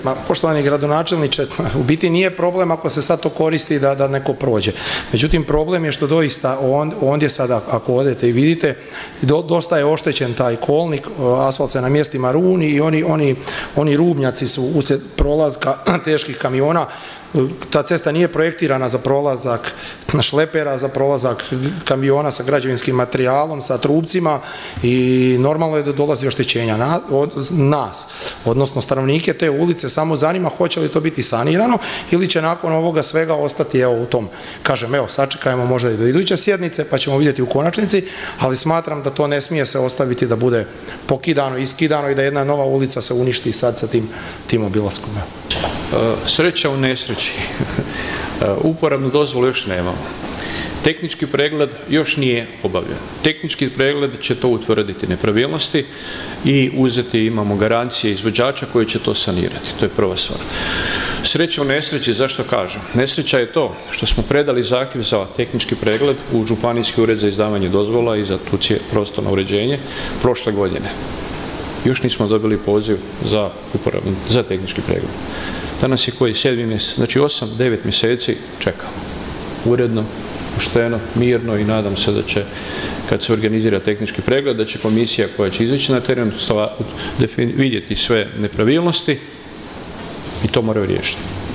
Poštovani gradonačelniče, u biti nije problem ako se sad to koristi da neko prođe. Međutim, problem je što doista ondje sada, ako odete i vidite, dosta je oštećen taj kolnik, asfalt se na mjestima runi i oni rubnjaci su uslijed prolazka teških kamiona. Ta cesta nije projektirana za prolazak šlepera, za prolazak kamiona sa građevinskim materijalom, sa trupcima i normalno je da dolazi oštećenja nas, odnosno stanovnike te ulice. Samo zanima hoće li to biti sanirano ili će nakon ovoga svega ostati u tom. Kažem, sačekajmo možda i do iduće sjednice pa ćemo vidjeti u konačnici, ali smatram da to ne smije se ostaviti da bude pokidano, iskidano i da jedna nova ulica se uništi sad sa tim obilaskom. Sreća u nesreći. Uporabnu dozvolu još nemamo. Tehnički pregled još nije obavljen. Tehnički pregled će to utvrditi nepravilnosti i imamo garancije izvođača koji će to sanirati. To je prva stvar. Sreća u nesreći, zašto kažem? Nesreća je to što smo predali zahtjev za tehnički pregled u Županijski ured za izdavanje dozvola i za prostorno uređenje prošle godine. Još nismo dobili poziv za tehnički pregled. Danas je koji 7. mjesec, znači 8-9 mjeseci čekamo. Uredno, pošteno, mirno i nadam se da će, kad se organizira tehnički pregled, da će komisija koja će izaći na teren vidjeti sve nepravilnosti i to moraju riješiti.